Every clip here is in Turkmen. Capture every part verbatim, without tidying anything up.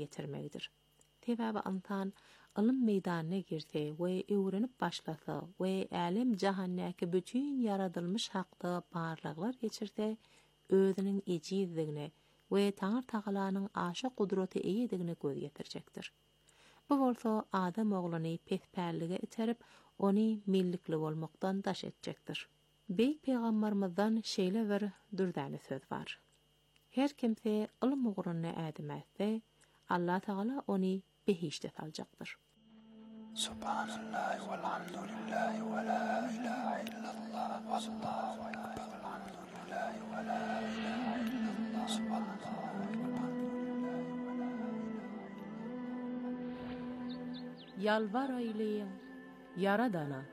getirmekdir. Tebäbi antan ilm meýdanyna girse we öwrenip başlasa we älim jahannäki bütün yaradylmış hakda barlyklar geçirse özüniň ejizligine we Taňar Tagalanyň aşa gudraty eýedigine göz getirjekdir. Bu bolsa adam oglany pesperlige iterip ony millikli bolmakdan daş etjekdir. Beýik peýgamberimizden şeýle bir dürdäne söz bar. Her kimse ilm ugruna ädemezse Allah Taala ony behişte saljakdyr. Subhanallah velhamdülillah ve la ilahe illallah vallahu ekber velhamdülillah ve la ilahe illallah subhanallah velhamdülillah ve la ilahe. Yalvar ayleýin Yaradana.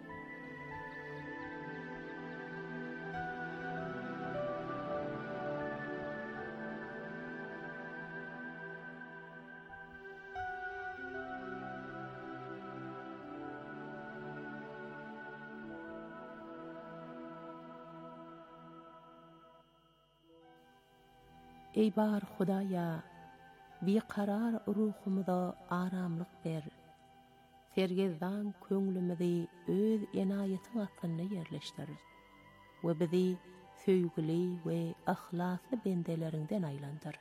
Ey bar Hudaýa, beqarar ruhumyza aramlyk ber. Sergezdan köňlümüzi öz enaýetiň astyna ýerleşdir. We bizi söýgüli we ahlasly bendelerinden aýlandyr.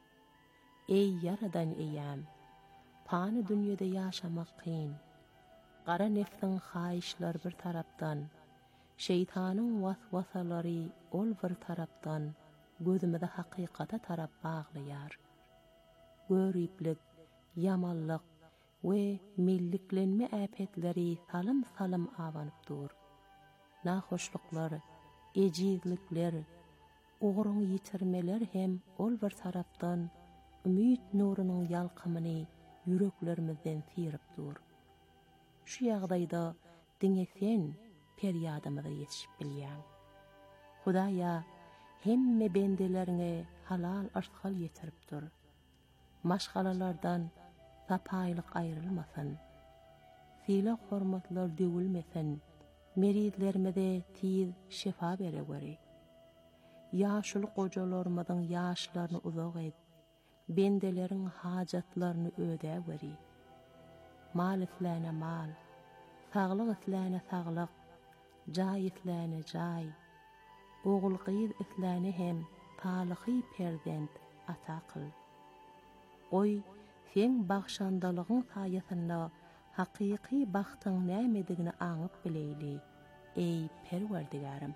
Ey Yaradan eýäm, pany dünýede ýaşamak kyn. Gara nefsiň haýyşlar bir tarapdan, şeytanyň waswasalary ol bir tarapdan, gözümde hakykata tarap baglaýar. Göriplik, yamanlyk we milliklenme äpetleri salym salym awanyp dur. Nahoşluklar, ejizlikler, ogruň ýitirmeler hem ol bir tarapdan ümit nurunyň ýalkymyny yüreklerimizden sirip dur. Şu ýagdaýda diňesen peryadymyza ýetişip bilýän. Hudaýa hemme bendelerine halal arzgal yetirip dur. Maşgalalardan sapaylık ayrılmasın. Sile hormatlar döwülmesin. Meridlerime tiz şefa bere göre. Yaşul kocalarımızın yaşlarını uzak et. Bendelerin hacatlarını öde göre. Mal islane mal. Sağlık islane sağlık. Cay islane cay. Oğul qıyız islane hem talıqı perzent ata kıl. Oy, sen bağşandalığın sayesinde hakiki baktın nämedigini aňyp bileyli, ey Perwerdigarym.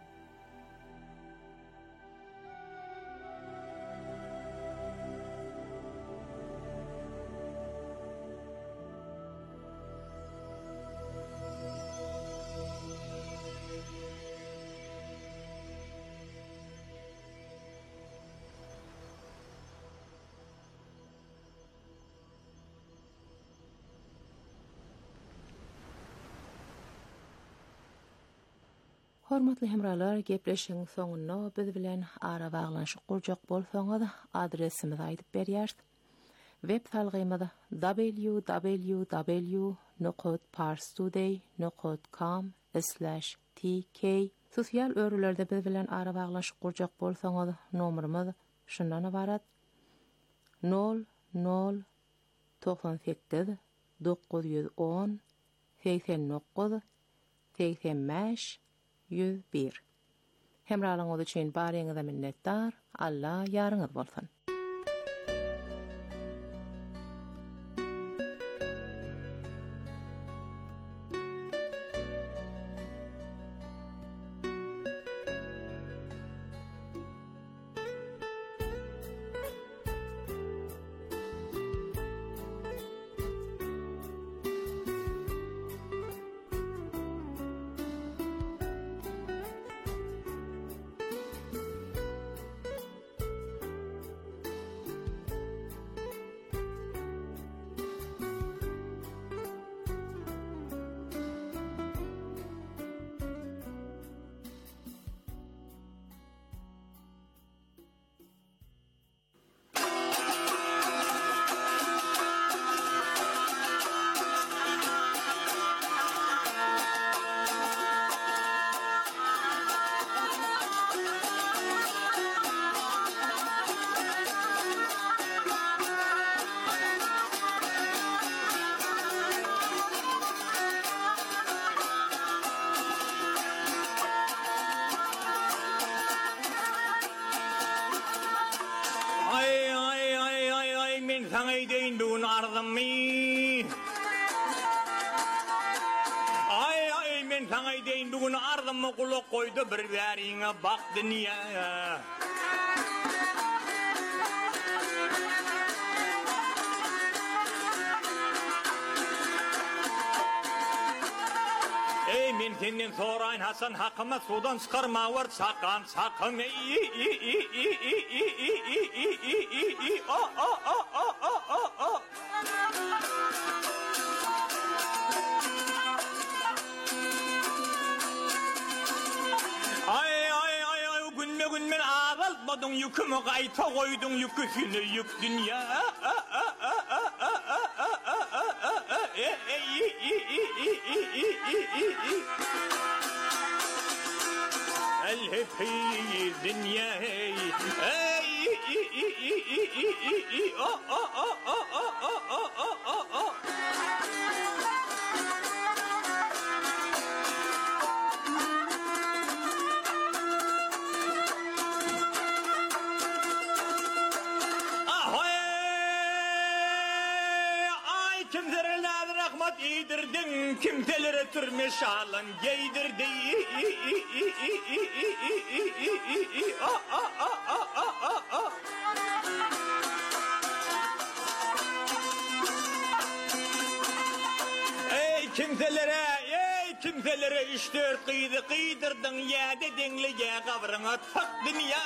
Hormatly hemralar, gepleşiň soňuna biz bilen ara baglanşyk gurjak bolsaňyz adresimizi aýdyp berýär. Web salgymyz w w w nokta parstoday nokta com slash t k. Sosial örülerde biz bilen ara baglanşyk gurjak bolsaňyz nomerimiz şundan ibarat: nol nol doksan sekiz dokuz yüz on seksen dokuz seksen beş yüz bir. Hemralyňyz üçin baryňyza minnetdar. Allah ýaryňyz bolsun. sana deyin dün ardım mı? Ay ay men sana deyin dün ardım mı kulak koydu bir verine bak dünya. Ey men senden sorayın Hasan hakkıma sudan çıkarma var sakın sakın ey ey ey ey ey ey ey ey ey o o o o o o Ay ay ay ay günme günmen ağaltmadın yükümü kayta koydun yüküsünü yük dünya الهي الدنيا هي Yedirdin kimselere türmeş alın giydirdi Ey kimselere ey kimselere üç dört kıydı kıydırdın ya dedinli ya kavrına tak dünya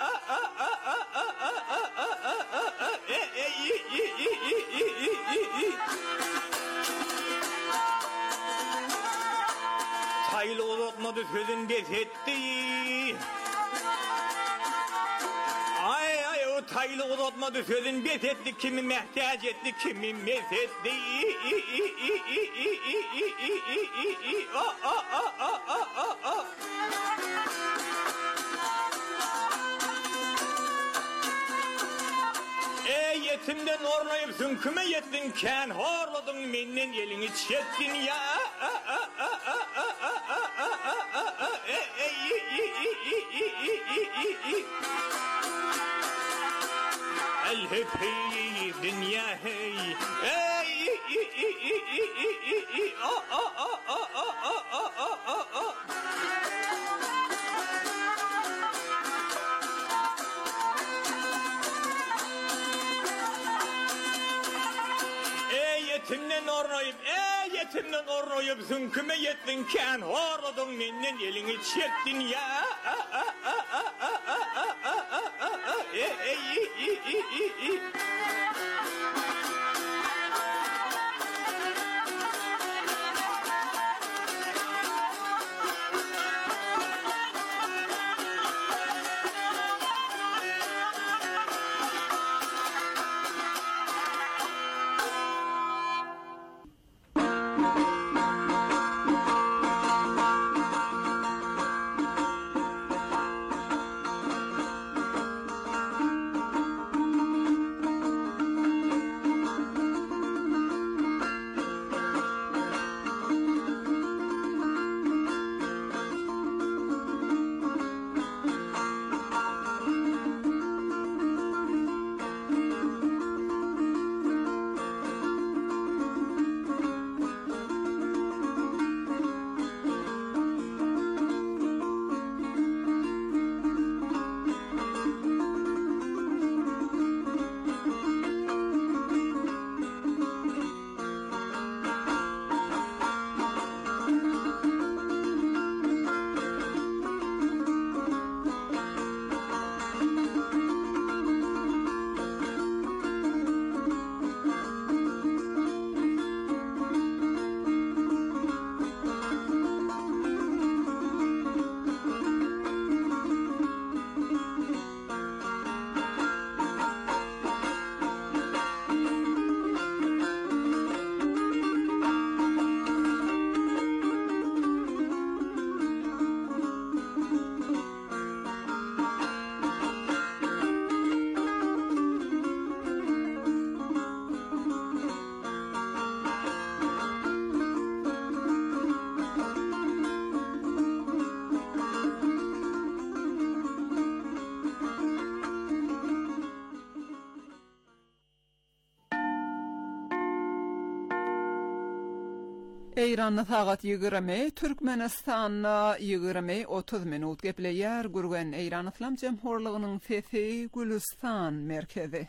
Hayli uzatmadı sözün desetti. Ay ay o taylı uzatmadı sözün desetti. Kimi mehtaç etti kimi mesetti. Ey yetimden orlayıp sünküme yettin ken horladın mennen elini çettin ya. الهي الدنيا هي yetimden orayıp ey yetimden orayıp sünküme yettin ken horladın mennen elini çettin ya Eyranna sagat yigirme, Türkmenistanna yigirme otuz minut gepleyer gurgen Eyran İslam Cemhurluğunun Fethi Gülistan merkezi.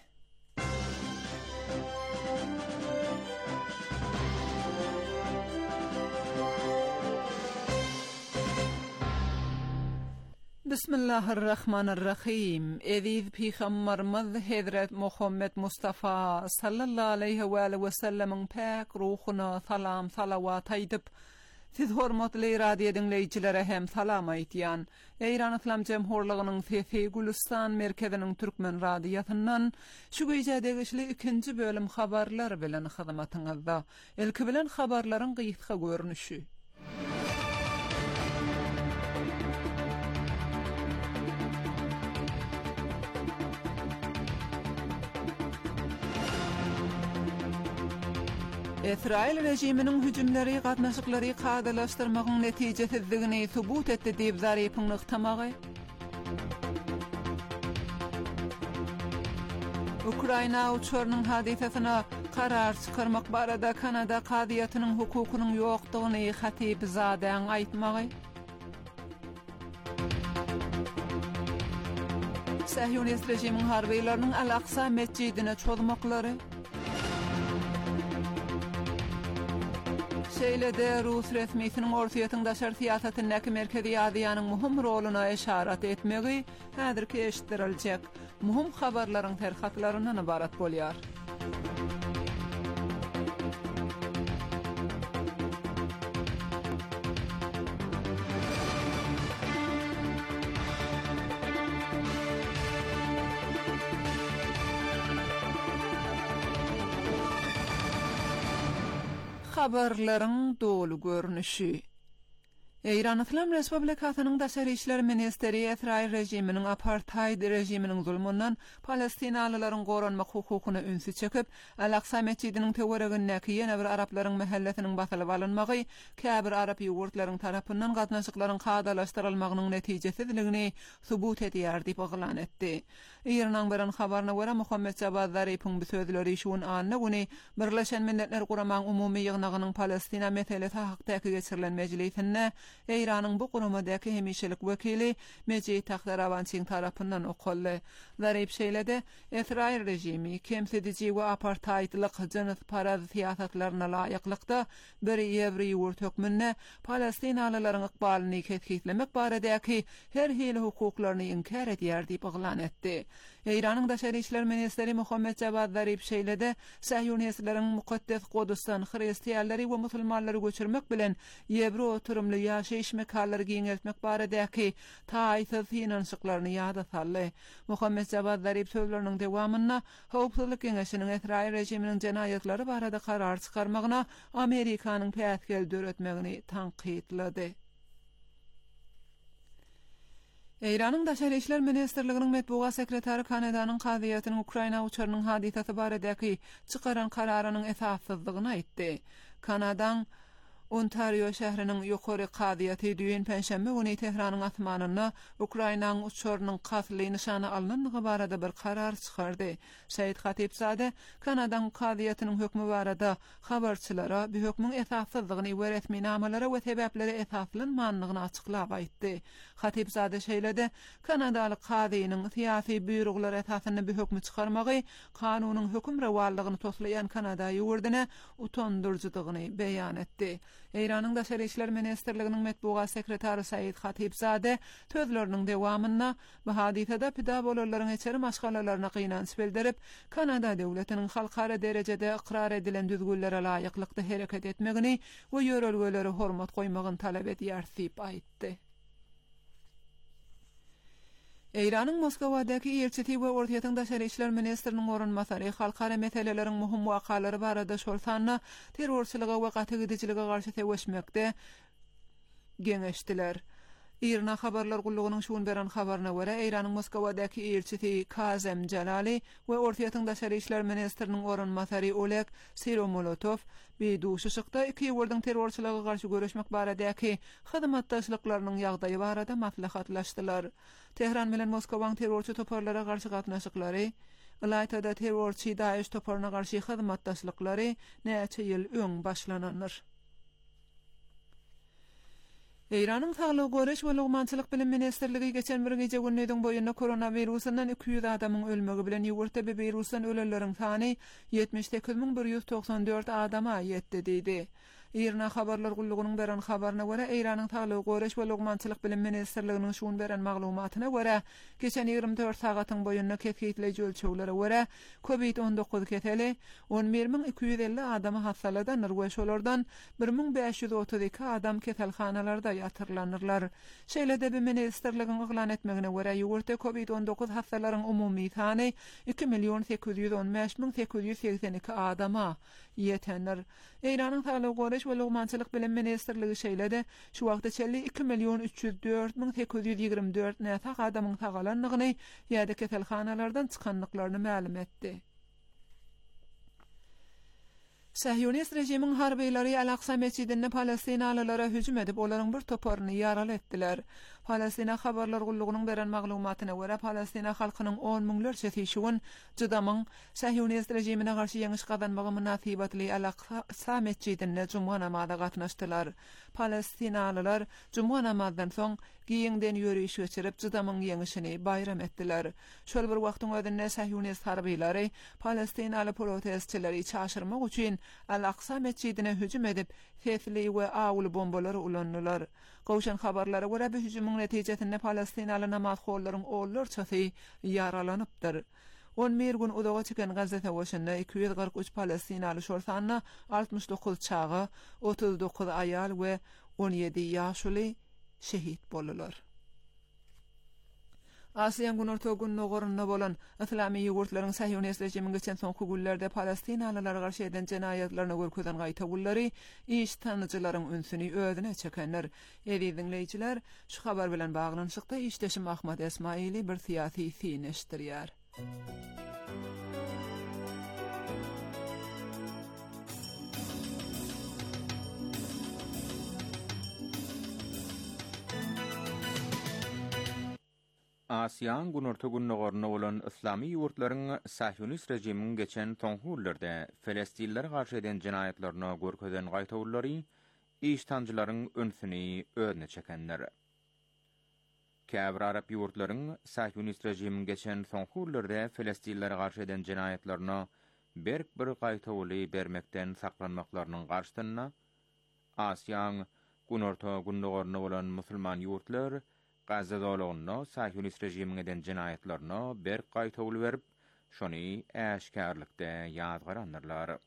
Bismillahirrahmanirrahim. Eziz Peygamberimiz Hazret Muhammed Mustafa sallallahu aleyhi ve aleyhi ve sellemin pak ruhuna salam salavat aydyp siz hormatly radio dinleýijilere hem salam aýtýan. Eyran İslam Cemhurluğunun Fethi Gülistan merkeziniň Türkmen radiosundan şu güýje degişli ikinji bölüm habarlar bilen hyzmatyňyzda. Ilki bilen habarlaryň gysga görnüşi. İsrail rejiminin hüjümleri gatnaşyklary kadalaşdyrmagyň netijesizligini subut etdi diýip zarypyň ykdamagy. Ukraina uçurnyň hadisasyna karar çykarmak barada Kanada kadiýatynyň hukukunyň ýokdugyny Hatip Zadan aýtmagy. Sahyonist rejimiň harbylarynyň Al-Aqsa mescidine çolmaklary. Şeýlede Rus resmiýetiniň ortaýatynda şer siýasatynyň merkezi ýadyanyň muhim roluna eşarat etmegi häzirki eşitdirilýek. Muhim habarlaryň terhatlaryndan ibarat bolýar. Habarlaryň dolu görnüşi. Eyran İslam Respublikasynyň Daşary işler ministeri İsrail rejiminiň apartheid rejiminiň zulmundan Palestinalylaryň goranmak hukukyny ünsü çekip, Al-Aqsa mescidiniň tewereginde ýene bir araplaryň mahallesiniň basylyp alynmagy, käbir arap ýurtlaryň tarapyndan gatnaşyklaryň kadalaşdyrylmagynyň netijesizligini subut edýär diýip oglan etdi. Iranyň biren habaryna görä Muhammed Javad Zarypyň bu sözleri şuň anna güni Birleşen Milletler Guramaň umumy ýygnagynyň Palestina meselesi hakdaky geçirilen meclisinde Eýranyň bu gurumadaky hemişelik wekili Mejid Tahtaravançyň tarapyndan okully. Zaryp şeýlede İsrail rejimi kemsedici we apartheidlik jyns paraz siýasatlaryna laýyklykda bir ýewri ýurt hökmünde Palestinalylaryň ykbalyny kesgitlemek baradaky her hili hukuklaryny inkar edýär diýip oglan etdi. Eýranyň Daşary işler ministeri Muhammed Javad Zaryp şeýlede Sahyonistlaryň mukaddes Kudusdan hristiýanlary we musulmanlary göçürmek bilen ýewri oturumly ýaşaýyş mekanlary giňertmek baradaky taýsy finansyklaryny ýada saldy. Muhammed Javad Zaryp sözleriniň dewamyna Howpsuzlyk Geňeşiniň Israil rejiminiň jenaýatlary barada karar çykarmagyna Amerikanyň päsgel döretmegini tanqidlady. Eýranyň Daşary işler ministerliginiň medbuga sekretary Kanadanyň kadiýatynyň Ukraina uçurynyň hadisasy baradaky çykaran kararynyň esassyzlygyny aýtdy. Kanadaň Ontario şäheriniň ýokary kadiýaty düýün penşembe güni Tehranyň asmanyna Ukrainanyň uçurynyň kasly nişany alınanlygy barada bir karar çykardy. Şeýit Hatipzade Kanadaň kadiýatynyň hökmü barada habarçylara bu hökmüň esassyzlygyny we resminamalara we sebäpleri esaslanmanlygyny açyklap aýtdy. Hatipzade şeýlede Kanadalyk kadynyň siýasy buyruglar esasyny bu hökmü çykarmagy kanunyň hökm rewalygyny toslayan Kanada ýurduna utandyrjydygyny beýan etdi. Eýranyň Daşary işler ministerliginiň medbuga sekretary Said Hatipzade sözleriniň dewamyna bu hadisada pida bolarlaryň içeri maşgalalaryna gynanç bildirip, Kanada döwletiniň halkara derejede ikrar edilen düzgünlere laýyklykda hereket etmegini we ýörelgelere hormat goýmagyny talap edýär diýip aýtdy. Eýranyň Moskovadaky elçisi we Ortaýatyň Daşary işler ministriniň orunmasary halkara meseleleriň muhim wakalary barada şol sanna terrorçylyga we gatygydyjylyga garşy teweşmekde geňeşdiler. İrna habarlar gullugynyň şuň beren habaryna görä Eýranyň Moskovadaky elçisi Kazem Jalali we Ortaýatyň Daşary işler ministriniň orunmasary Oleg Siromolotov beýduşykda iki ýurdyň terrorçylyga garşy görüşmek baradaky hyzmatdaşlyklarynyň ýagdaýy barada maslahatlaşdylar. Tehran bilen Moskowaň terrorçy toparlara garşy gatnaşyklary, Ilaytada terrorçy Daesh toparyna garşy hyzmatdaşlyklary näçe ýyl öň başlananlar. Eýranyň Saglyk Goreş we Lugmançylyk bilim ministerligi geçen bir gece günneden boýundan koronawirusundan iki yüz adamyň ölmegi bilen ýurtda bu wirusdan ölenleriň sany yetmiş sekiz bin bir yüz toksan dört adama ýetdi diýdi. Irna habarlar gullugynyň beren habaryna görä Eýranyň Saglyk Goreş we Lugmançylyk bilim ministerliginiň şuň beren maglumatyna görä geçen ýygrimi dört sagatyň boýundan ketgitleýiji ölçeglere görä covid on dokuz keteli on bir bin iki yüz elli adamy hassaladan we şolardan bir bin beş yüz otuz iki adam keselhanalarda ýatyrlanyrlar. Şeýlede bir ministerligiň eglan etmegine görä ýurtda covid on dokuz hassalaryň umumy sany iki milyon sekiz yüz on beş bin sekiz yüz seksen iki adama ýetenler. Eýranyň Saglyk Goreş we Lugmançylyk bilim ministerligi şeýlede şu wagtda çelli iki milyon üç yüz dört bin sekiz yüz ýygrimi dört näsa adamyň sagalanlygyny ýa-da keselhanalardan çykanlyklaryny ma'lum etdi. Sahyonist rejimiň harbiýleri Al-Aqsa mescidine Palestinalylara hüjüm edip olaryň bir toparyny ýaraly etdiler. Palestina habarlar gullugynyň beren maglumatyna görä Palestina halkynyň on miňlerçe kişiň jydamyň Sahyonist rejimine garşy ýeňiş gazanmagy munasybatly Al-Aqsa mescidine juma namazyna gatnaşdylar. Palestinalylar juma namazdan soň giýiňden ýörüş geçirip jydamyň ýeňişini bayram etdiler. Şol bir wagtyň özünde Sahyonist harbiýleri Palestinaly protestçileri çaşyrmak üçin Al-Aqsa mescidine hüjüm edip sesli we awul bombalary ulandylar. Gowşan habarlara görä bu hüjümiň netijesinde Palestinaly namazgollaryň oğullarçasy ýaralanypdyr. on bir gün uzağa çykan Gazza savaşynda iki yüz kırk üç Palestinaly şorsanyna altmış dokuz çağı, otuz dokuz ayal we on ýedi ýaşly şehit boldular. Asiýan günortagyň nogorunda bolan Islamy ýurtlaryň Sahyonist rejimiň geçen soňky günlerde Palestinalylara garşy eden jenayetlerine görkezden gaýtagullary iş tanyjylaryň ünsüni özüne çekenler. Eri dinleýijiler, şu habar bilen baglanyşykda işdeşim Ahmad Esmaili bir syýasy syneşdirýär. Asiýan günortagyň nogoruna bolan Islamy ýurtlaryň Sahyonist rejimiň geçen soňky günlerde Filistillere garşy eden jenayetlerine görkezden gaýtagullary iş tanjylaryň önsüni özüne çekenler. Käbir Arap ýurtlaryň Sahyonist rejimiň geçen soňky günlerde Filistillere garşy eden jenayetlerine berk bir gaýtaguly bermekden saklanmaklarynyň garşysyna Asiýan günortagyň nogoruna bolan musulman ýurtlar Gazza dowlatyna Sahyonist rejimiň eden jenayetlerine bir gaýtaguly berip, şony äşkärlikde ýazgarandyrlar.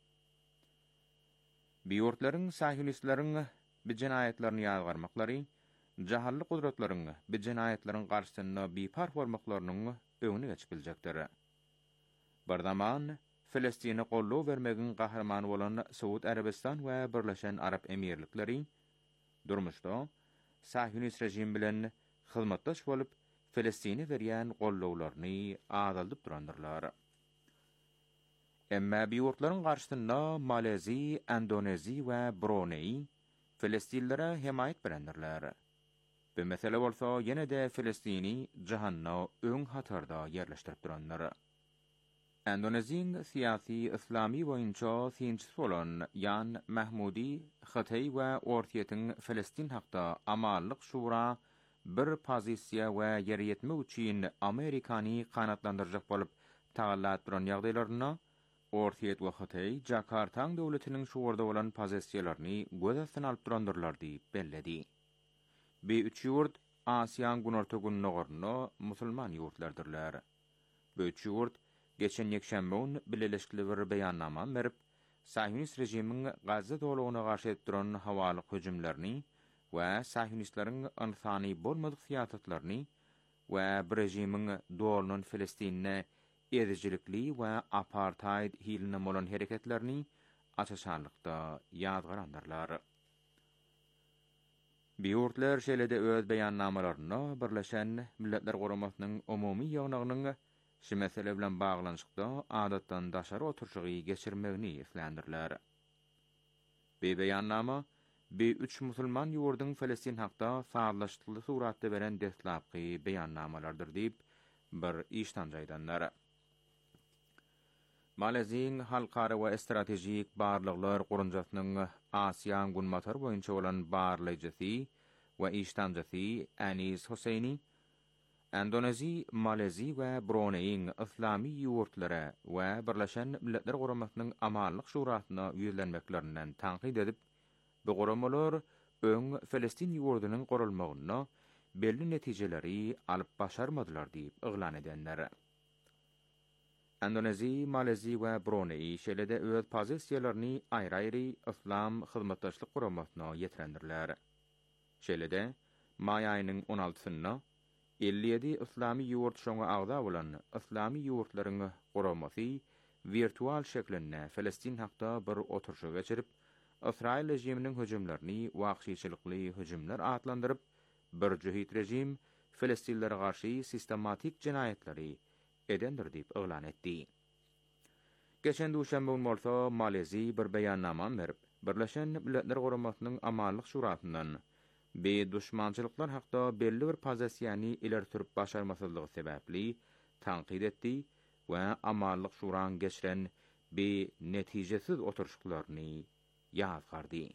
Bu ýurtlaryň Sahyonistlaryň bu jenayetlerini ýazgarmaklary, jahally gudratlaryň bu jenayetleriň garşysyna bipark bolmaklarynyň öňüne geçip biljekdir. Bir zaman Filistini gollaw bermegiň gahrmany bolan Suud Arabistan we Birleşen Arap Emirlikleri durmuşda Sahyonist rejim bilen hyzmatdaş bolup Filistini berýän gollawlaryny azaldyp durandyrlar. Emma bu ýurtlaryň garşysynda Malezi, Endonezi we Brunei Filistillere himayet berendirler. Bu mesele bolsa ýene-de Filistini jahanna öň hatarda ýerleşdirip duranlar. Endoneziň syýasy islamy boýunça synçy bolan Jan Mahmudi Hatay we Ortiýetiň Filistin hakda amallyk şura bir pozisiýa we ýer ýetmek üçin Amerikany kanatlandyrjak bolup tagallat duran ýagdaýlaryna Ortiýet we Hatay Jakartaň döwletiniň şuwurda bolan pozisiýalaryny göz alyp durandyrlar diýip belledi. Bu üç ýurt Asiýan günortagyň nogoruna musulman ýurtlardyrlar. Bu üç ýurt geçen ýekşembe gün bileleşikli bir beýannama berip, Sahyonist rejimiň Gazza dowlatyna garşy etdiren hawalyk hüjümlerini we Sahyonistlaryň insany bolmadyk syýasatlaryny we bu rejimiň dowlatynyň Filistinne ezijilikli we apartheid hiline bolan hereketlerini açyşanlykda ýazgarandyrlar. Bu ýurtlar şeýlede öz beýannamalaryna Birleşen Milletler Guramasynyň umumy ýagnagynyň şu mesele bilen baglanyşykda adatdan daşary oturşugy geçirmegini islendirler. Bu beýannama bu üç musulman ýurdyň Filistin hakda sağlaşdykly suratda beren deslapky beýannamalardyr diýip bir iştan jaýdanlar. Maleziň halkara we stratejik barlyklar gurunjasynyň Asiýan günmatar boýunça bolan barlyjysy ve iştancısı Anis Hüseyni, Endonezi, Malezi ve Brunei'nin İslami yurtlara ve Birleşen Milletler Guramasının Amallık Şurasyna yüzlenmeklerinden tankid edip, bu guramalar öň Filistin yurdunun gurulmagyna belli netijeleri alıp başarmadylar diýip yglan edenler. Endonezi, Malezi we Brunei şeýlede öz pozisiýalaryny aýry-aýry İslam hyzmatdaşlyk guramasyna ýetirendirler. Şeýlede may aýynyň on altysyna elli ýedi İslami ýurt şoňa agda bolan İslami ýurtlaryň guramasy virtual şeklinde Filistin hakda bir oturşa geçirip İsrail rejiminiň hüjümlerini wagtçylykly hüjümler atlandyryp bir jühit rejim Filistinlere garşy sistematik jinayetleri edendir diýip yglan etdi. Geçen duşanbe bolsa Malezi bir beýannama berip, Birleşen Milletler Guramasynyň Amallyk Şurasyndan be düşmançylyklar hakda belli bir pozisiýany ileri sürüp başarmasyzlygy sebäpli tankid etdi we Amallyk Şuraň geçiren be netijesiz oturşuklaryny ýazgardy.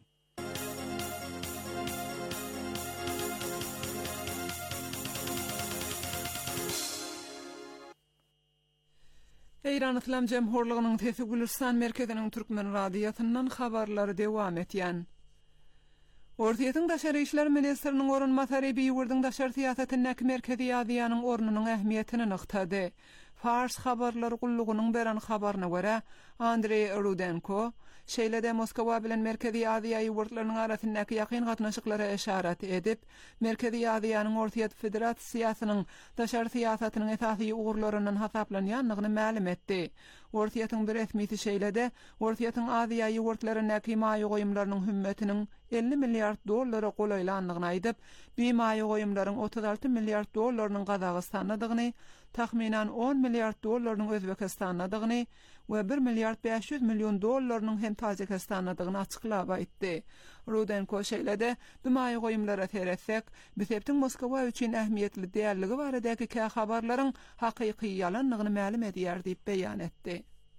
Eýran Islam Jemhurlygynyň Tesi Gülistan merkeziniň Türkmen radiýasyndan habarlary dewam etýän. Ortaýatyň daşary işler ministriniň orunmasary Biýurdyň daşary siýasatynyň merkezi ýazyanyň ornunyň ähmiýetini nyktady. Fars habarlary gullugynyň beren habaryna görä, Andrey Rudenko şeýlede Moskwa bilen Merkezi Aziýa ýurtlarynyň arasyndaky ýakyn gatnaşyklara eşarat edip, Merkezi Aziýanyň Ortaýat Federasiýasynyň daşary siýasatynyň esasy ugurlaryndan hasaplanýanlygyny ma'lum etdi. Ortaýatyň bir resmisi şeýlede, Ortaýatyň Aziýa ýurtlaryndaky maýy goýumlarynyň hümmetiniň elli milliard dollara golaýlanlygyny aýdyp, bu maýy goýumlaryň otuz alty milliard dollarynyň Gazagystanydygyny, tahminan on milliard dollarynyň Özbekistanydygyny we bir milliard beş yüz milyon dollarynyň hem Tajikistandygyny açyklap aýtdy. Rudenko şeýlede, bu maýy goýumlara teretsek, Biseptiň Moskwa üçin ähmiýetli däerligi baradaky kä habarlaryň hakyky ýalanlygyny ma'lum edýär diýip beýan etdi.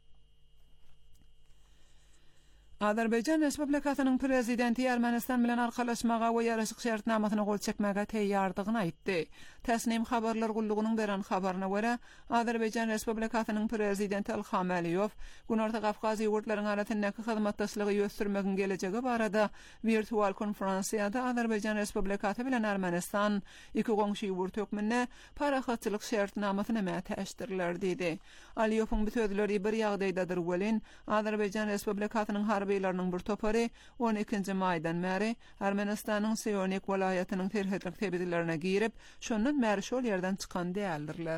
Azerbaycan Respublikasynyň prezidenti Ermenistan bilen arkalaşmaga we ýaraşyk şertnamasyna gol çekmäge teýýardygyny aýtdy. Täsnim habarlar gullugynyň beren habaryna görä, Azerbaycan Respublikasynyň prezidenti Ilham Aliýew Günorta Gafgaz ýurtlarynyň arasyndaky hyzmatdaşlygy ýösürmegiň gelejegi barada virtual konferensiýada Azerbaycan Respublikasy bilen Ermenistan iki goňşy ýurt hökmünde parahatçylyk şertnamasyna mätäşdirler diýdi. Aliýewiň bu sözleri bir ýagdaýdadyr welin Azerbaycan Respublikasynyň harbiýetleriniň bir topary on ikinji maýdan bäri Ermenistanyň Sionik welaýatynyň terhetlik tebedlerine girip, şondan bäri şol ýerden çykan däldirler.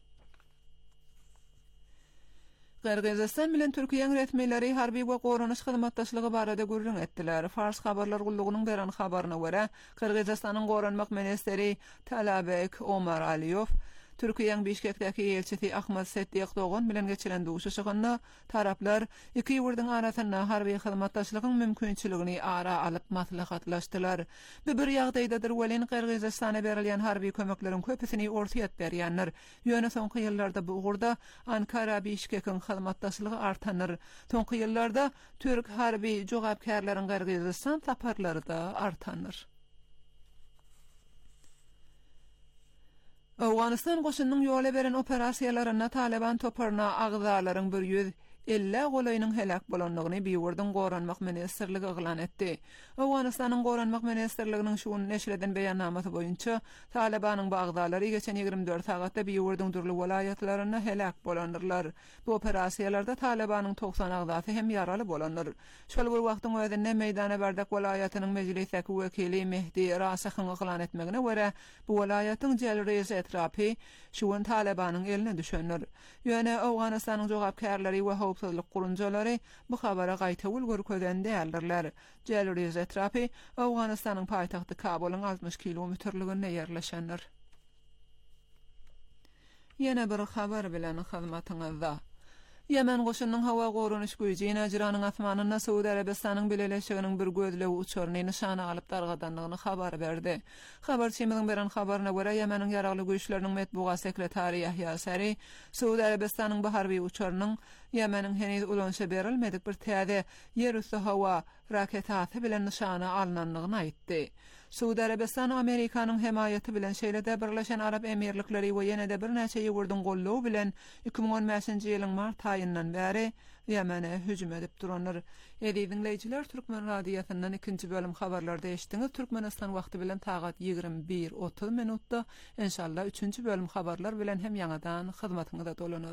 Qırgızistan bilen Türkiýeň resmiýetleri harby we gorunuş hyzmatdaşlygy barada gürrüň etdiler. Fars habarlar gullugynyň beren habaryna görä, Qırgızistanyň gorunmak ministeri Talabek Omar Aliýew Türkiýeň Bişkekdäki elçisi Ahmet Setdiq Dogan bilen geçiren duşuşygynda taraplar iki ýurdyň arasynda harby hyzmatdaşlygyň mümkinçiligini ara alyp maslahatlaşdylar. Bu bir ýagdaýdadyr welin Qırgızystana berilýän harby kömekleriň köpüsini ortaýat berýänler. Ýöne soňky ýyllarda bu ugurda Ankara Bişkekiň hyzmatdaşlygy artanır. Soňky ýyllarda Türk harby jogapkärleriň Qırgızystan saparlary da artanır. Awganistan goşunyň ýola beren operasiýalaryna Taliban toparna agzalaryň bir ýüz elli golaýynyň helak bolanlygyny Biýurdyň goranmak ministrligi yglan etdi. Awganistanyň goranmak ministrliginiň şuny neşreden beýannamasy boýunça Talibanyň bagdalary geçen ýygrimi dört sagatda Biýurdyň durly welaýatlaryna helak bolandylar. Bu operasiýalarda Talibanyň toksan agdasy hem ýaraly bolandyr. Şol bir wagtyň özünde meýdana bardak welaýatynyň mejlisdäki wekili Mehdi Rasahyň yglan etmegine görä, bu welaýatyň jelrezi etrapy şuň Talibanyň eline düşenler. Ýöne Awganistanyň jogapkärleri we howpsuzlyk gurunjalary bu habara gaýta ulgur köden däldirler. Jelrezi etrapy Awganistanyň paýtagty Kabulyň altmış kilometrliginde ýerleşenler. Ýene bir habar bilen hyzmatyňyzda. Yemen goşunyň hawa gorunuş güýji Najranyň asmanyna Suudi Arabistanyň bileleşiginiň bir gözlew uçuryny nişana alyp dargadanlygyny habar berdi. Habarçymyň beren habaryna görä Yemeniň ýaragly güýçleriniň metbuat sekretary Yahya Sari Suudi Arabistanyň bu harby uçurynyň Yemeniň heniz ulanşa berilmedik bir täze ýerüstü hawa raketasy bilen nişana alnanlygyny aýtdy. Suudi Arabistan Amerikanyň hemayeti bilen şeýle-de Birleşen Arap Emirlikleri we ýene-de bir näçe ýurdun gollugy bilen iki bin on beşinji ýylyň mart aýyndan bäri Ýemene hüjüm edip duranlar. Edi dinleýijiler, Türkmen radiosynyň ikinji bölüm habarlarda eşitdiňiz. Türkmenistan wagty bilen tagat ýygrimi bir otuz minutda inşallah üçünji bölüm habarlar bilen hem ýanadan hyzmatyňyza dolanır.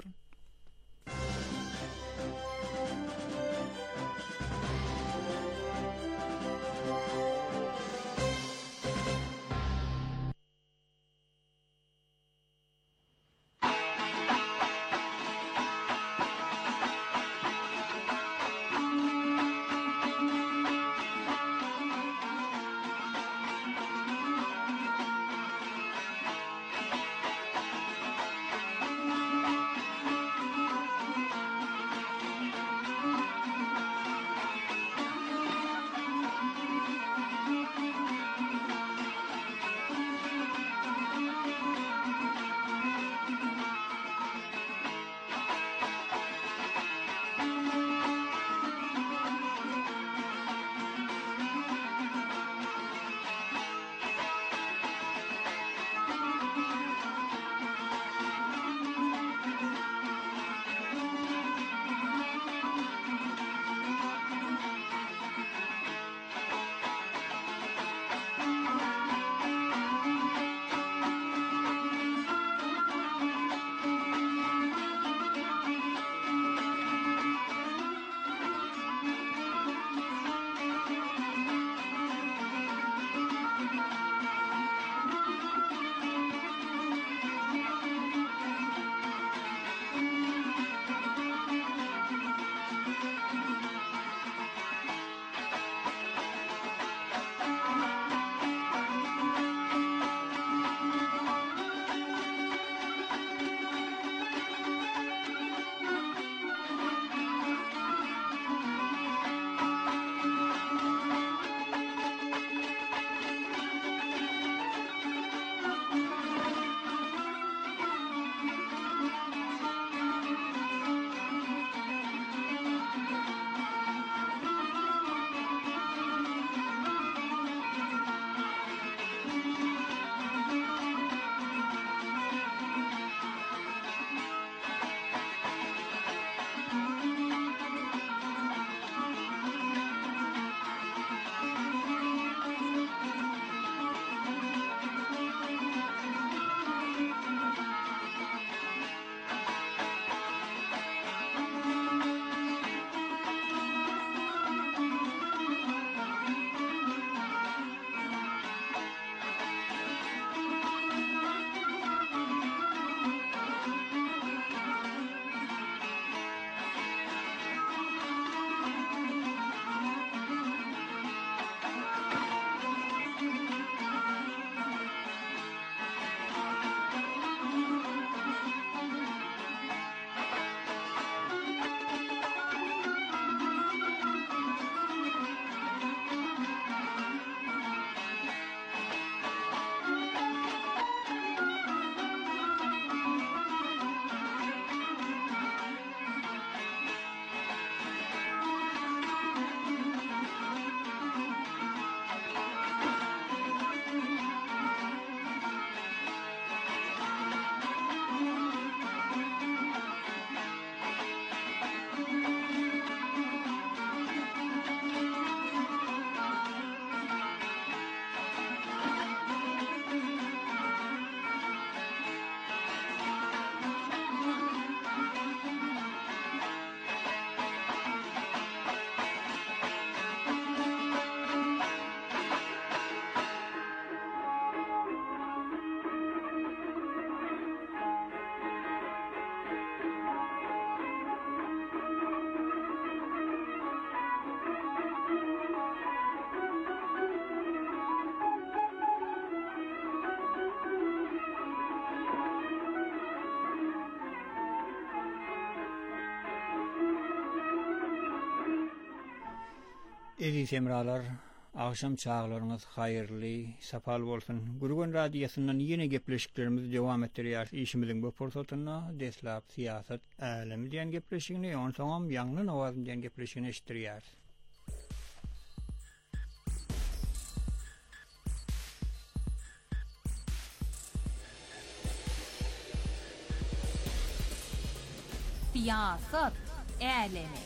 Edi semralar, akşam çağlarınız hayırlı, sapal bolsun. Gurgun radyosundan yeni gepleşiklerimiz devam ettiriyor. İşimizin bu fırsatına deslap siyaset alemi diyen gepleşikini, on soňam ýangly awazyn diyen gepleşikini eşitiriyor. Siyasat Älemi.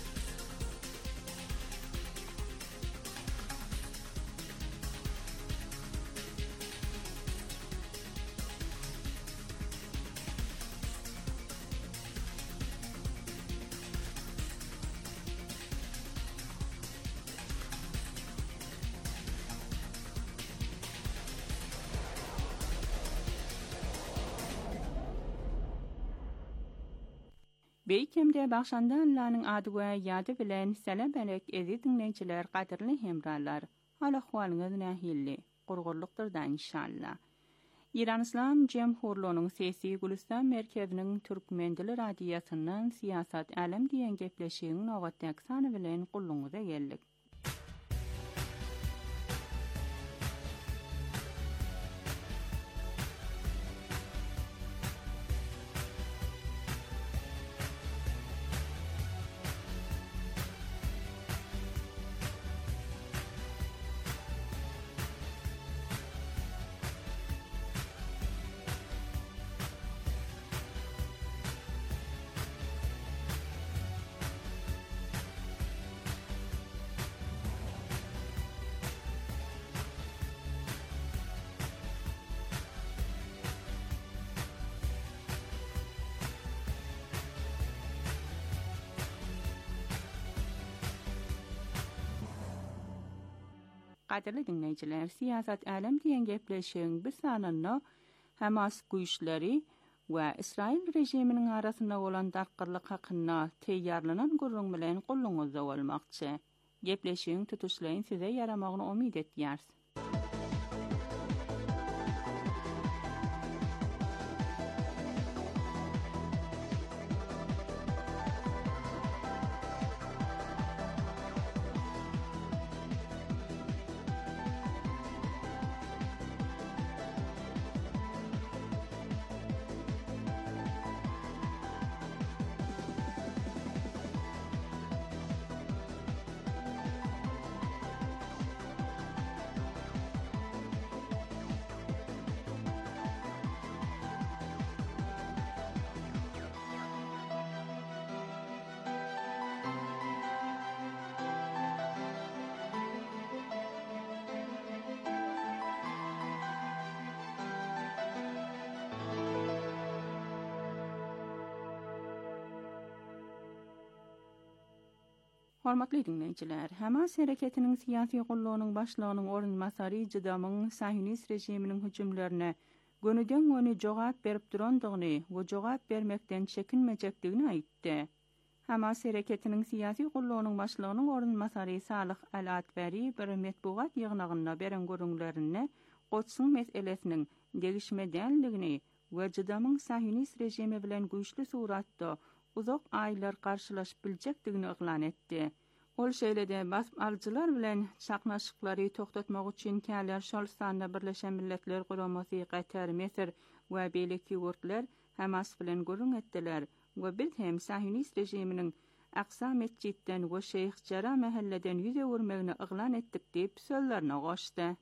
Beýkemde başlandanlaryň ady we ýady bilen selam berek ezi dinleýijiler, gaderli hemralar. Hal-ahwalyňyz nähilli? Gurgurlukdyrdan inşallah. İran İslam Jemhurluğunyň sesi Gülistan merkeziniň Türkmen dili radiýasyndan siyasat alem diýen gepleşigiň nowatdaky sany bilen gulluňyza geldik. Gaderli dinleýijiler, siyasat alem diýen gepleşigiň bir sananyny Hamas güýçleri we Israil rejiminiň arasynda bolan darkyrlyk hakynda teýýarlanan gurrun bilen gulluňyzda bolmakçy. Gepleşigiň tutuşlaryň size yaramagyny umyt etýärs. Hormatly dinleýijiler, Hamas hereketiniň siyasi gullugynyň başlygynyň orunmasary Jydamyň Sahinist rejiminiň hüjümlerine gönüden göni jogap berip durandygyny we jogap bermekden çekinmejekdigini aýtdy. Hamas hereketiniň siyasi gullugynyň başlygynyň orunmasary Salih Al-Atbari bir metbuat ýygnagynda beren görüňlerini Gotsyn meselesiniň degişmedenligini we Jydamyň Sahinist rejimi bilen güýçli suratda uzak aýlar garşylaşyp biljekdigini ýylan etdi. Ol şeýlede basp alçylar bilen çaknaşyklary toktatmak üçin käler şolstanda Birleşen Milletler Guramasy Qatar, Mesir we beýleki wurtlar Hamas bilen görüň etdiler we biz hem Sahinist rejiminiň Aqsa mescidden we Şeyh Jara mahalleden ýüze wurmegini ýylan etdik diýip sözlerine goşdy.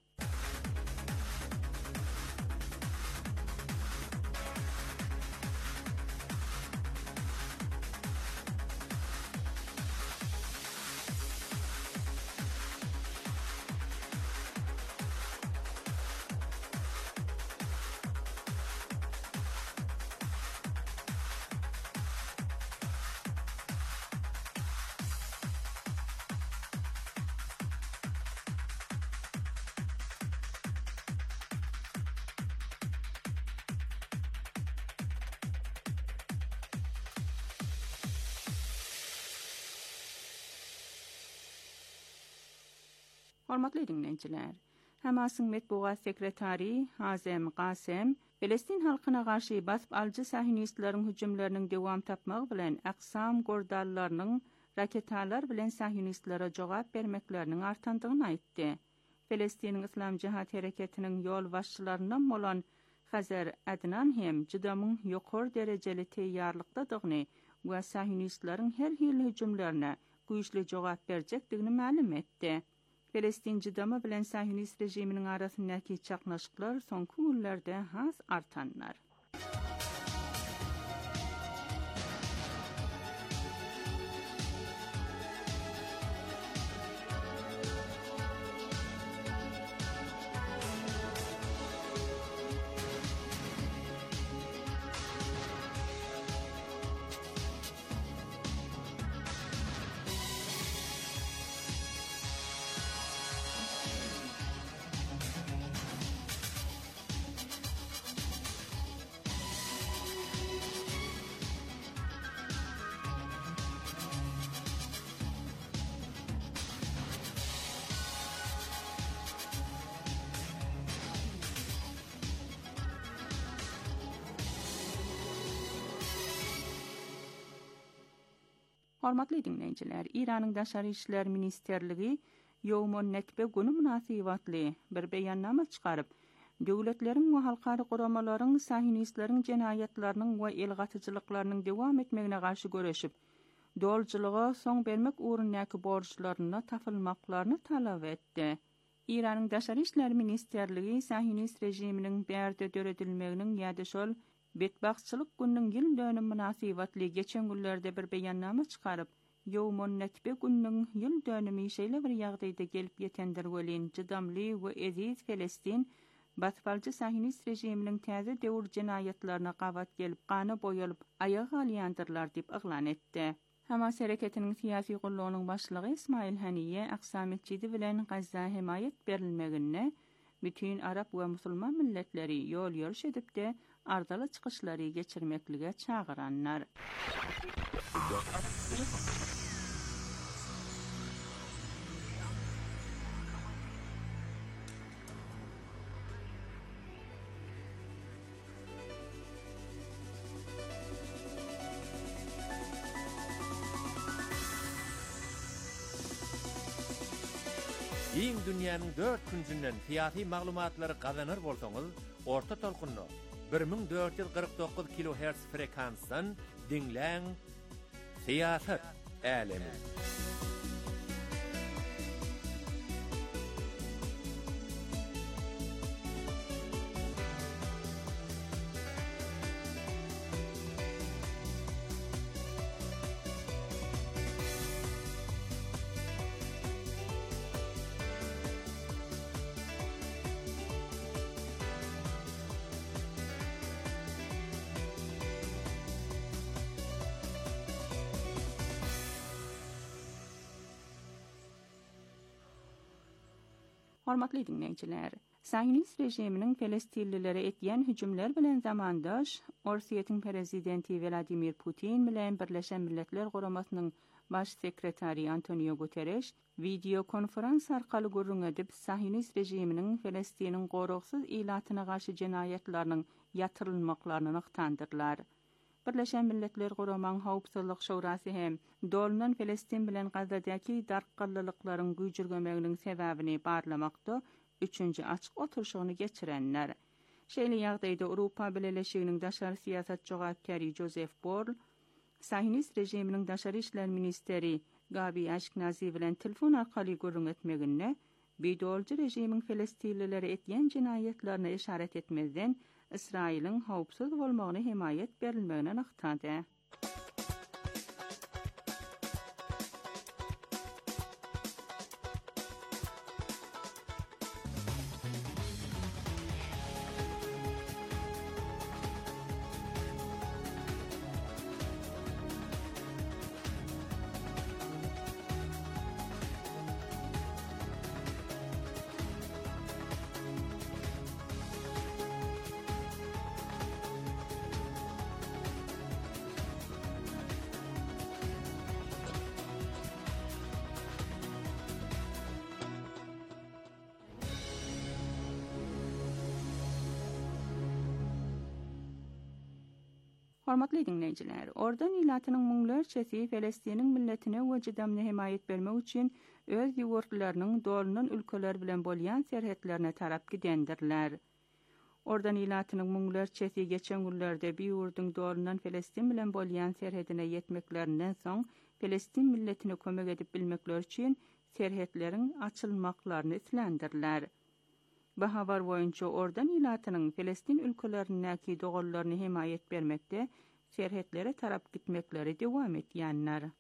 Hormatly dinleýijiler, Hamasyň metbuat sekretary Hazem Qasem Palestin halkyna garşy basp alçy sahinistlaryň hüjümleriniň dowam tapmagy bilen Aqsam gordallarynyň raketalar bilen sahinistlere jogap bermekleriniň artandygyny aýtdy. Palestiniň İslam Cihat hereketiniň ýol başçylaryndan bolan Hazer Adnan hem Jydamyň ýokary derejeli teýýarlykdadygyny we sahinistlaryň her hili hüjümlerine güýçli jogap berjekdigini ma'lum etdi. Palestin Jydamy bilen Sahinist rejiminiň arasyndaky çaknaşyklar soňky günlerde has artanlar. Hormatly dinleyijiler, İranyň Daşary işler ministerligi Ýowmon Netbe güni münasibatly bir beýannama çykaryp, döwletleriň we halkary guramalaryň sahinistlaryň jenayatlarynyň we elgatyjylyklarynyň dowam etmegine garşy göreşip, dolçylyga soň bermek urundaky borçlaryna tapylmaklaryny talap etdi. İranyň Daşary işler ministerligi sahinist rejiminiň berde döredilmeginiň ýa-da şol betbaxçylyk gününiň ýyl dönüm münasibatly geçen günlerde bir beýannama çykaryp, Ýowmon Netbe gününiň ýyl dönümi şeýle bir ýagdaýda gelip ýetendir welin jydamly we eziz Filistin batfalçy sahinist rejiminiň täze döwür jenayatlaryna gabat gelip gany boýalyp aýaga alýandyrlar diýip aglan etdi. Hamas hereketiniň siyasi gollugynyň başlygy Ismail Haniye aksametçidi bilen Gazza himayet berilmegine bütün Arap we musulman milletleri ýol ýörüş edip de ardaly çykyşlary geçirmeklige çagyranlar. Iň dünýäniň dört künsünden siyasi maglumatlary gazanır bolsaňyz, orta tolkunny bir ming dört ýüz gyrk dokuz kilohertz frekansdan dinläň. Siyasat älemi. Hormatly dinleyijiler, Sahinist rejiminiň Filistinlilere etýän hüjümler bilen zamandaş Orsiýetiň prezidenti Vladimir Putin bilen Birleşen Milletler Guramasynyň baş sekretari Antonio Guterres video konferans arkaly gurrun edip Sahinist rejiminiň Filistiniň gorugsyz ilatyna garşy jenayatlarynyň ýatyrylmaklaryny ykdandyrlar. Birleşen Milletler Guramasynyň Howpsuzlyk Şurasy hem dolunan Filistin bilen Gazzadaky darqallylyklaryň güýjürgemeginiň sebäbini barlamakda üçünji açyk oturuşyny geçirenler. Şeýle ýagdaýda Awropa Birleşiginiň daşary siýasat jogapkary Joseph Borrell, Sahinist rejiminiň daşary işler ministeri Gabi Ashkenazi bilen telefon arkaly gurrun etmegine, bidolçy rejimiň Filistinlilere etýän jenayatlaryna işaret etmezden İsrail'in hawpsuz bolmagyny himayet berilmegine ykdady. Hormatly dinleyijiler, ordan ilatynyň müňlerçesi Filistiniň milletine we jydamyna himayet bermek üçin öz ýurtlarynyň dolunan ülkeler bilen bolýan serhetlerine tarap gidendirler. Ordan ilatynyň müňlerçesi geçen günlerde bir ýurduň dolunan Filistin bilen bolýan serhetine ýetmeklerinden soň Filistin milletine kömek edip bilmekler üçin serhetleriň açylmaklaryny islendirler. Bu habar boýunça ordan ilatynyň Filistin ülkelerindäki dogallaryny himayet bermekde serhetlere tarap gitmekleri dowam etýänler.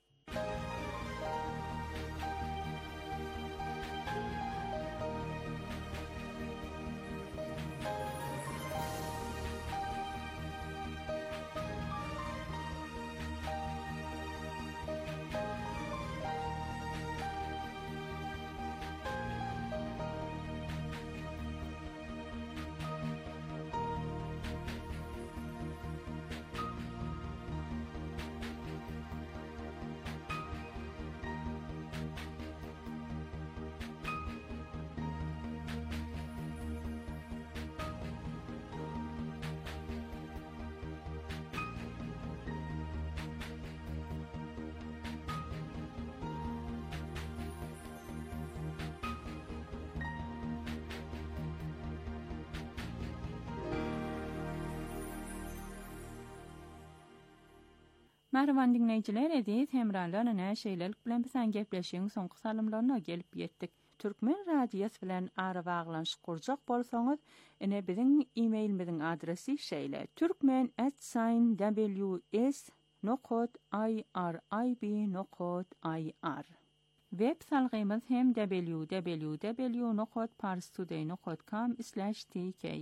Mahravan dinleyiciler, edit hemralarına näşeýlelik bilen bilen gepleşiň soňky salymlaryna gelip ýetdik. Türkmen radiýasy bilen ara baglanşyk gurjak bolsaňyz, ene biziň e-mailimiziň adresi şeýle: türkmen at w s nokta i r i b nokta i r. Web salgymyz hem w w w nokta parstoday nokta com slash t k.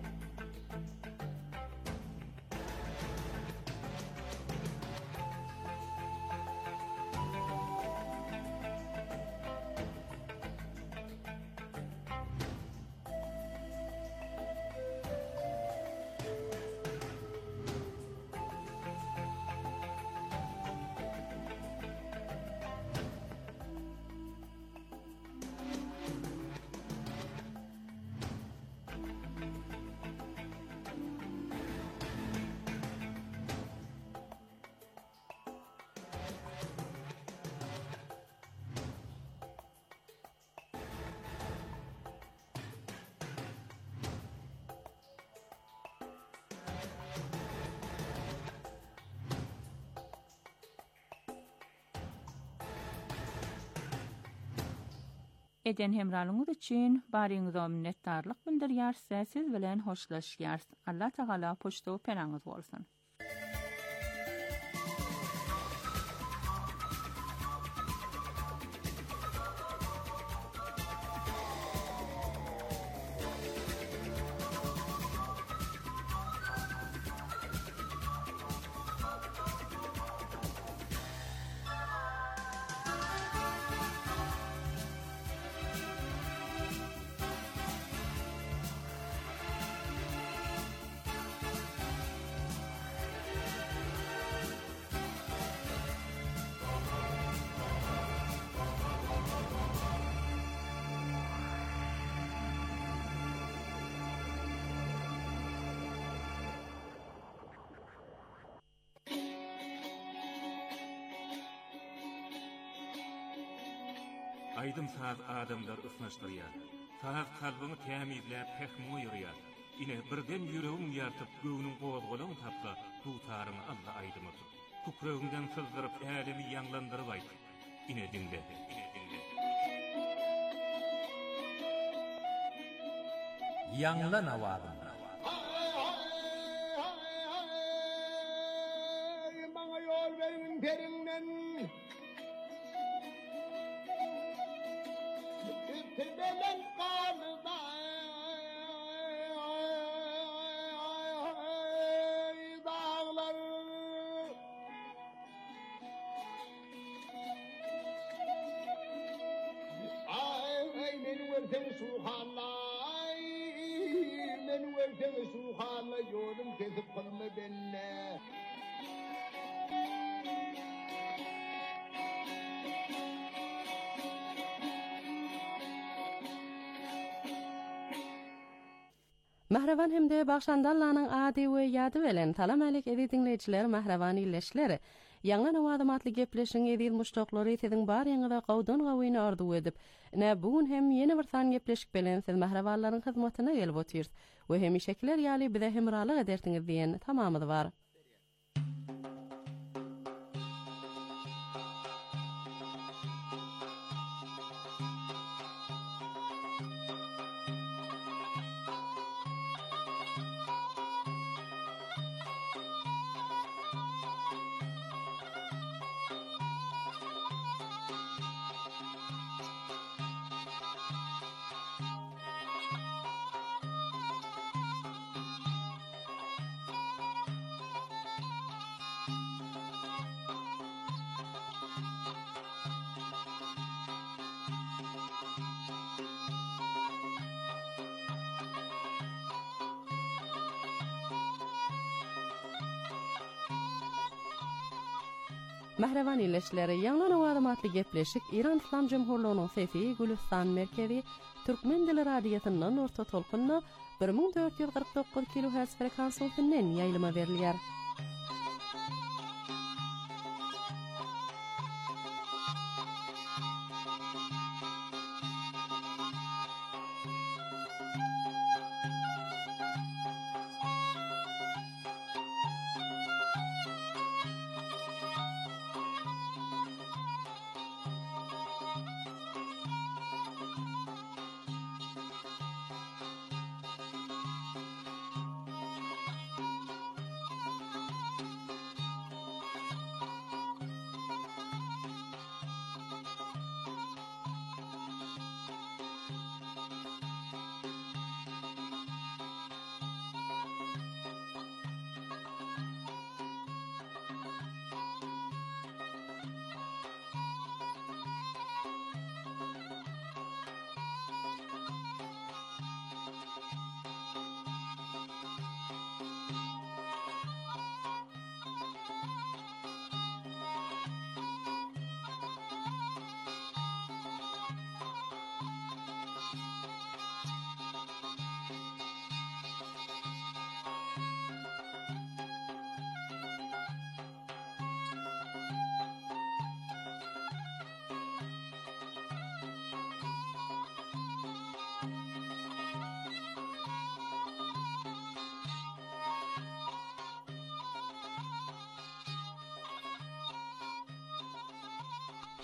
Eden hemralyňyz üçin baryňyza minnetdarlyk bildirýär, siz bilen hoşlaşýar. Allah Taala poçta penaňyz bolsun. Aydın saz adamlar ısnaşdırýar. Saz kalbyny tämizläp pehmi ýürýär. Ine birden ýüregiň ýartyp göwnüň gowgalagyny tapsa, tutaryny Allah aýdymyr. Kuprögiňden sızdyryp älemi ýanglandyryp aýt. Ine dinle, ine dinle. Ýanglan awady. Maňa ýol beriň perinden. Tebelen kalda dağlar ay men verden suhalay men verden suhalay yolum kesip kalma benne. Mahravan hemde Bagşandallanyň ady we ýady bilen salam alek edi dinleýijiler, Mahravan illeşleri. Ýanglan awadamatly gepleşiň edil muşdoklary siziň barýaňyza gowdan gawyny ardy edip, nä bugün hem ýeni bir san gepleşik bilen siz Mahrawanlaryň hyzmatyna gelip otyrs we hem şekiller ýaly bize hemralyk ederdiňiz diýen tamamy bar. Mahravan illeşleri ýanglan awadamatly gepleşik İran İslam Jumhurlygynyň Sesi Gülistan merkezi Türkmen dili radiýasynyň orta tolkunna bir ming dört ýüz gyrk dokuz kilohertz frekansynyň ýaýlyma berilýär.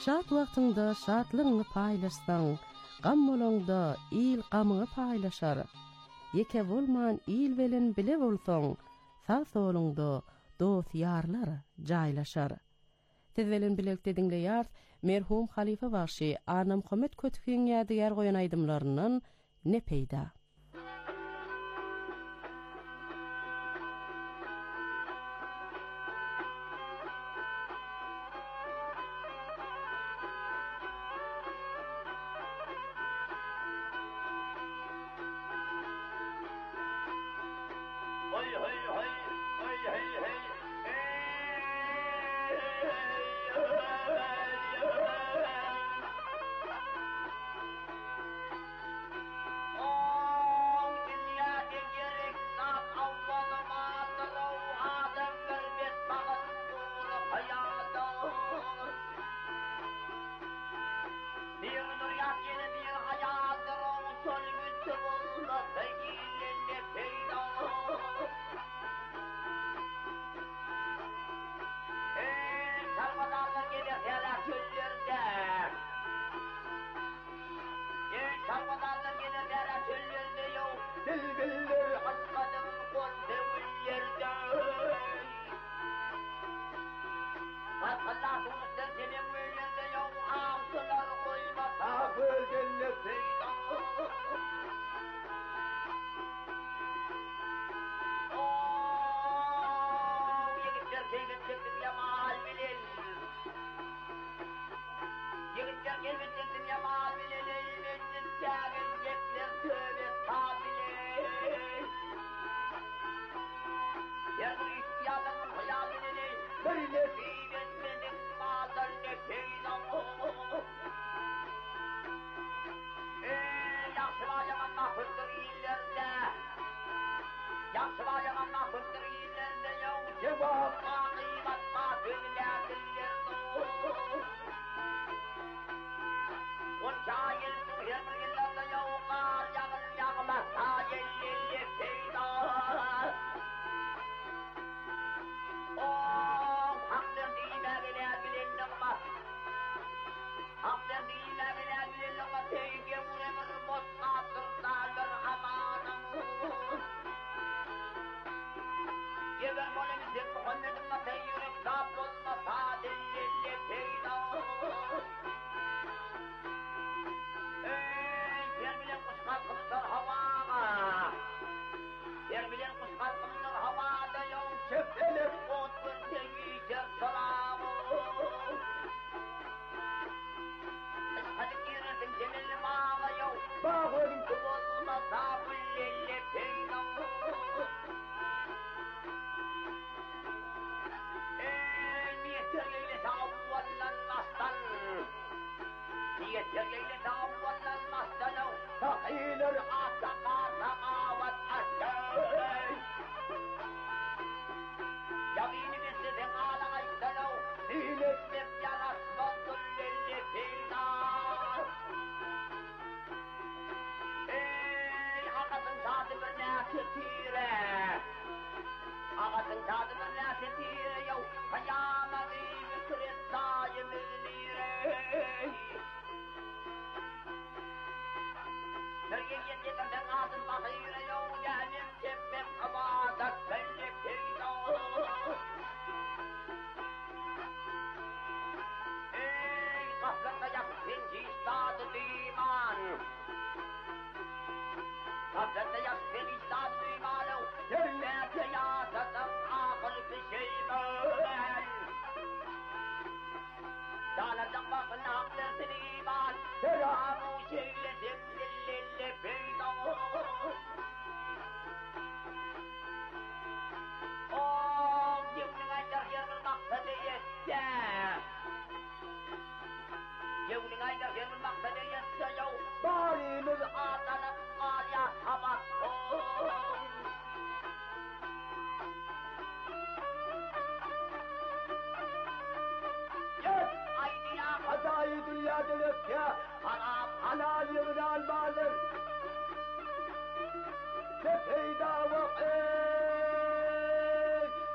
Şat wagtynda şatlygyny paýlaşsaň, gam bolanda il gamyny paýlaşar. Ýeke bolman il bilen bile bolsaň, sağ solunda dost ýarlar jaýlaşar. Tezvelen bilekde dinleýär, merhum Halifa Bagşy Anam Muhammed Kötükýän ýadygar goýan aýdymlaryndan ne peýda?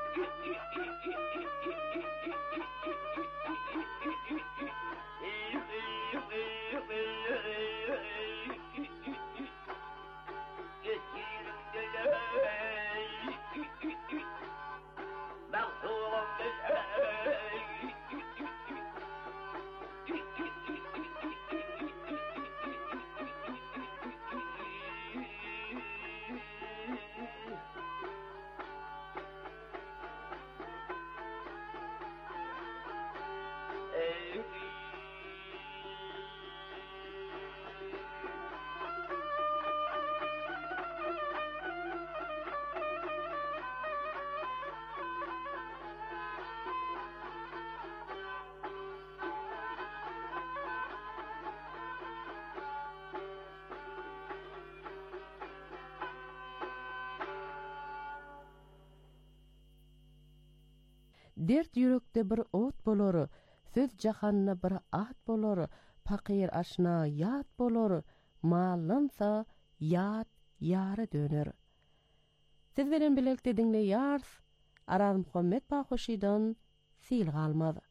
Dert yürekde bir ot bolor, söz jahanna bir at bolor, fakir aşna yat bolor, malınsa yat yara döner. Siz bilen birlikde dinleýärs, Araz Muhammed Pahoşydan sil galmady.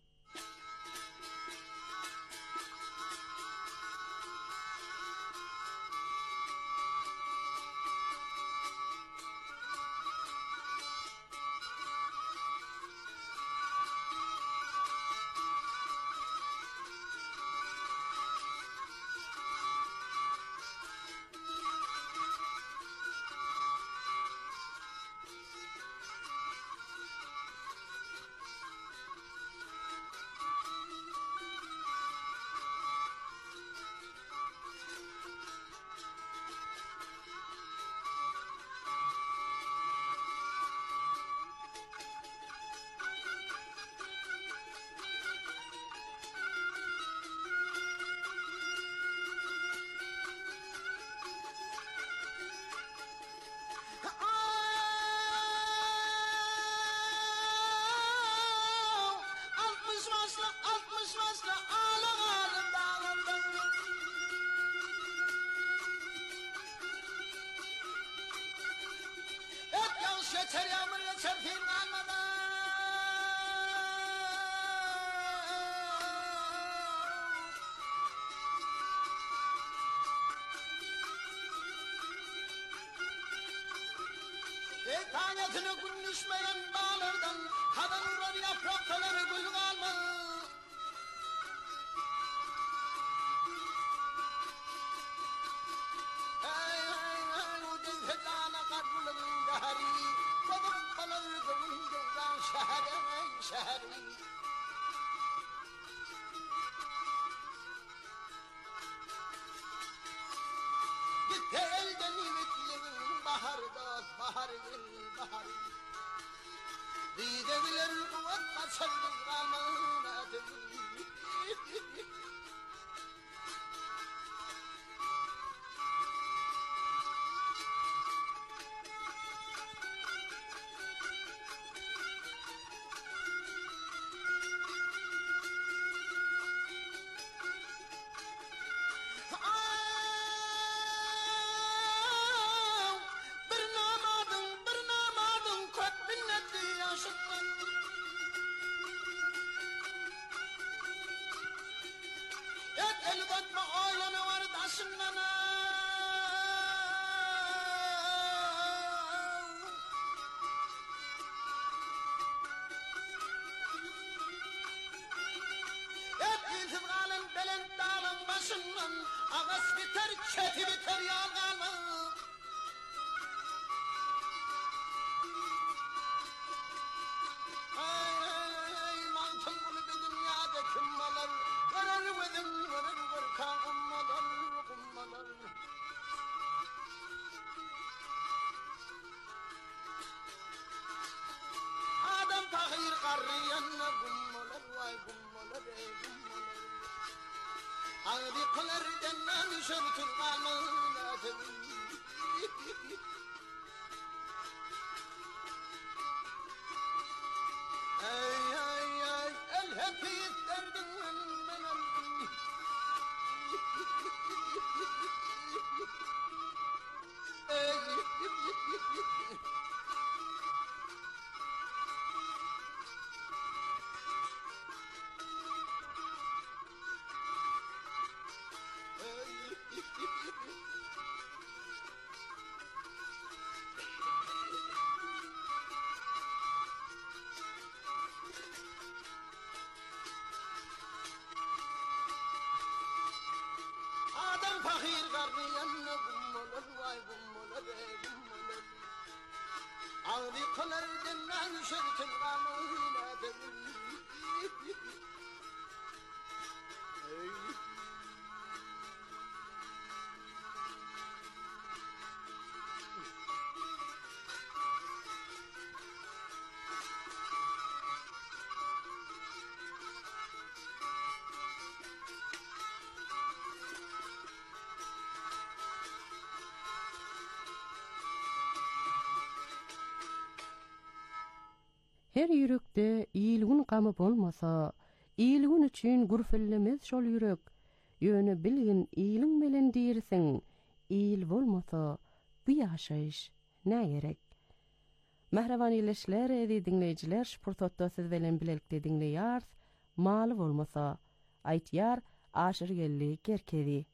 Yeter yağmur yeter film almadan. Ey tanetine gün düşmeyen bağlardan kadın vurur yaprakları gül kalmaz. Hey hey hey o dehedana kadrulun dahari. Kadın kalır gönül gözden şehre şehri. Gitti elden ümitlerin baharda bahar gel bahar. Didebilir kuvvet kaçırdık kalmadı. Ağız biter, çeti biter, yalganım. Ay ay ay, mantım bunu bir dünyada kimmalar. Verir vedim, verir vırkan ummalar, ummalar. Adam tahir karriyanna gummalar, vay gummalar, ey gummalar. Ağrı kılar dennem şörtün kalmadı. Ay ay ay el hep isterdim ben aldım. Ağlayanla gummalar vay gummalar ey gummalar Ağrı kalar demden şertin kanıyla devir Her yürekde iyilgün gamy bolmasa, iyilgün üçin gurfillemez şol yürek. Ýöne bilgin iyiliň bilen dirsiň, iyil bolmasa, bu ýaşaýyş näme gerek? Mehreban ileşler edi dinleýijiler, şportotda siz bilen bilelikde dinleýär, maly bolmasa, aýtýar aşyr gelli gerkedi.